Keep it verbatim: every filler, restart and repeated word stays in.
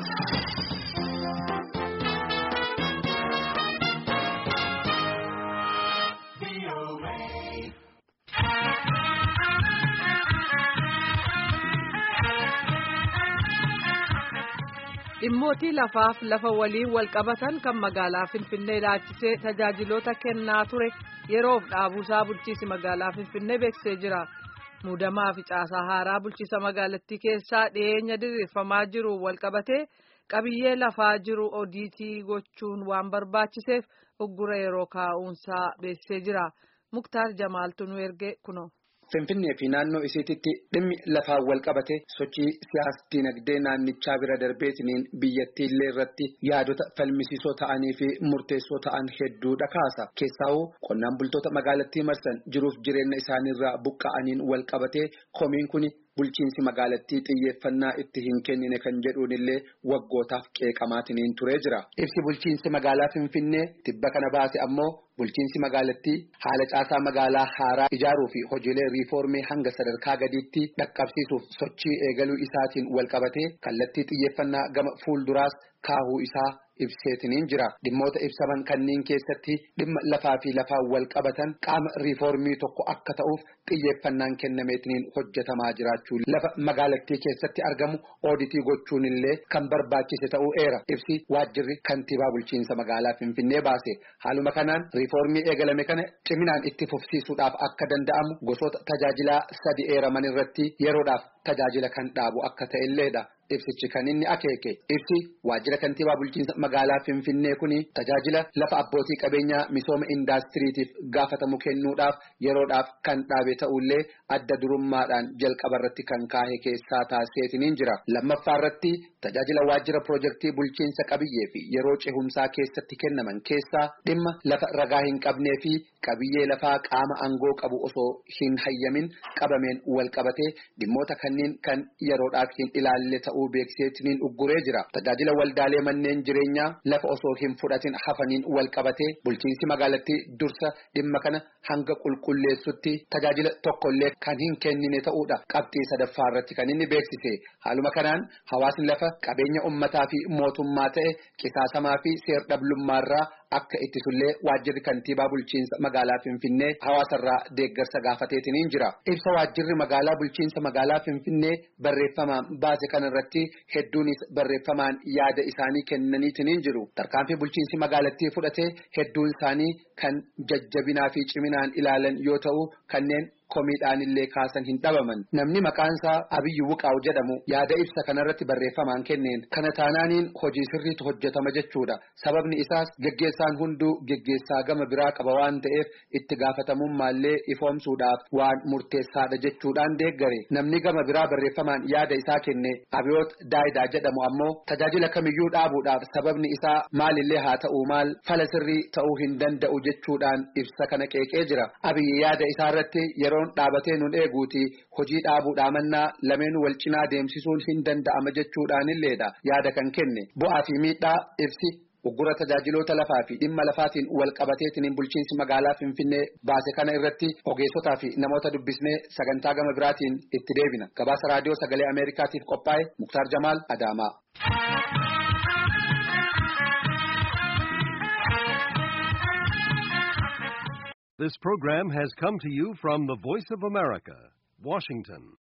Dhimmoota lafaaf lafa waliin wal qabatan kan magaalaa Finfinnee ilaalchisee tajaajiloota kennaa ture yeroof dhaabuusaa bulchiinsi magaalaa Finfinnee beeksisee jira. Muudamaa fi caasaa haaraa bulchiinsa magaalattii keessaa dhiyeenya diriirfamaa jiru wal qabatee qabiyyee lafaa jiru odiitii gochuun waan barbaachiseef uggura yeroo kaa'uunsaa beeksisee jira. Muktaar Jamaaltu nu erge kuno. Finfinnee fi naannoo isiititti dhimmi lafaa wal qabate sochii siyaasa dinagdee naannichaa bira darbeetiniin biyyattii illee irratti yaadota falmisiisoo ta'anii fi murteessoo ta'an hedduudha kaasa. Keessaa'uu qonnaan bultoota magaalattii marsan jiruuf jireenya isaaniirraa buqqa'aniin wal qabate komiin kuni bulchiinsi magaalattii xiyyeeffannaa itti hin kennine kan jedhuun illee waggootaaf qeeqamaatiniin turee jira. Ibsi bulchiinsi magaalaa Finfinnee tibba kana baase ammoo bulchiinsi magaalattii haala caasaa magaalaa haaraa ijaaruu fi hojiilee riifoormii hanga sadarkaa gadiitti dhaqqabsiisuuf sochii eegaluu isaatiin wal qabatee kallattii xiyyeeffannaa gama fuulduraas kaahuu isaa ibseetiniin jira. Dhimmoota ibsaman kanneen keessatti dhimma lafaa fi lafaa wal qabatan qaama riifoormii tokko akka ta'uuf xiyyeeffannaan kennameetiniin hojjetamaa jiraachuu lafa magaalattii keessatti argamu ooditii gochuun illee kan barbaachise ta'uu eera. Ibsi waajjirri kantiibaa bulchiinsa magaalaa Finfinnee baase. Haaluma kanaan riifoormii eegalame kana ciminaan itti fufsiisuudhaaf akka danda'amu gosoota tajaajilaa sadi eeraman irratti yeroodhaaf tajaajila kan dhaabu akka ta'elleedha. Ibsichi kan inni akeeke. Ibsi waajjira kantiibaa bulchiinsa magaalaa Finfinnee kuni tajaajila lafa abbootii qabeenyaa misooma indaastiriitiif gaafatamu kennuudhaaf yeroodhaaf kan dhaabe ta'ullee adda durummaadhaan jalqaba irratti kan kaahe keessaa taasiseetiniin jira. Lammaffaa irratti tajaajila waajjira piroojeektii bulchiinsa qabiyyee fi yeroo cehumsaa keessatti kennaman keessaa dhimma lafa ragaa hin qabnee fi qabiyyee lafaa qaama aangoo qabu osoo hin hayyamin qabameen wal qabatee dhimmoota kanneen kan yeroodhaaf hin ilaalle ta'uu beeksiseetiniin ugguree jira. Tajaajila waldaalee manneen jireenyaa lafa osoo hin fudhatin hafaniin wal qabatee bulchiinsi magaalattii dursa dhimma kana hanga qulqulleessutti tajaajila tokkollee kan hin kennine ta'uudha. Qabxii sadaffaa irratti kan inni beeksise. Haaluma kanaan hawaasni lafa qabeenya ummataa fi mootummaa ta'e qisaasamaa fi seer-dhablummaarraa akka ittisullee waajjirri kantiibaa bulchiinsa magaalaa Finfinnee hawaasarraa deeggarsa gaafateetiniin jira. Ibsa waajjirri magaalaa bulchiinsa magaalaa Finfinnee barreeffamaan baase kanarratti hedduunis barreeffamaan yaada isaanii kennaniitiniin jiru. Tarkaanfii bulchiinsi magaalattii fudhatee hedduun isaanii kan jajjabinaa fi ciminaan ilaalan yoo ta'u kanneen komiidhaan illee kaasan hin dhabaman. Namni maqaansaa Abiyyi Wuqaaw jedhamu yaada ibsa kanarratti barreeffamaan kenneen kana taanaaniin hojii sirriitu hojjetama jechuudha. Sababni isaas geggeessaan hunduu geggeessaa gama biraa qaba waan ta'eef itti gaafatamummaallee ifoomsuudhaaf waan murteessaadha jechuudhaan deeggare. Namni gama biraa barreeffamaan yaada isaa kenne Abiyoot Daayidaa jedhamu ammoo tajaajila kamiyyuu dhaabuudhaaf sababni isaa maalillee haa ta'u maal fala sirrii ta'uu hin danda'u jechuudhaan ibsa kana qeeqee jira. Abiyyi yaada isaa irratti yeroo dhaabatee nun eeguuti hojii dhaabuudhaa mannaa lameen wal cinaa deemsisuun hin danda'ama jechuudhaan illeedha yaada kan kenne. Bu'aa fi miidhaa ibsi uggura tajaajiloota lafaa fi dhimma lafaatiin wal qabateetiin bulchiinsi magaalaa Finfinnee baase kana irratti ogeessotaa fi namoota dubbisnee sagantaa gama biraatiin itti deebina. Gabaasa raadiyoo sagalee Ameerikaatiif qophaa'e Muktaar Jamaal Adaamaa. This program has come to you from the Voice of America, Washington.